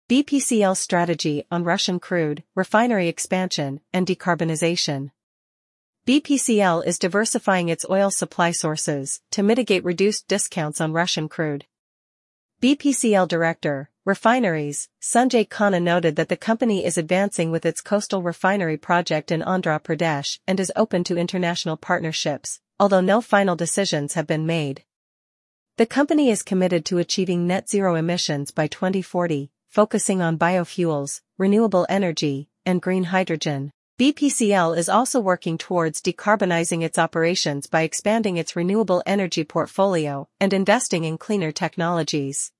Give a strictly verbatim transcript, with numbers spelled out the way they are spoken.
B P C L's strategy on Russian crude, refinery expansion, and decarbonization. B P C L is diversifying its oil supply sources to mitigate reduced discounts on Russian crude. B P C L Director, Refineries, Sanjay Khanna noted that the company is advancing with its coastal refinery project in Andhra Pradesh and is open to international partnerships, although no final decisions have been made. The company is committed to achieving net zero emissions by twenty forty, focusing on biofuels, renewable energy, and green hydrogen. B P C L is also working towards decarbonizing its operations by expanding its renewable energy portfolio and investing in cleaner technologies.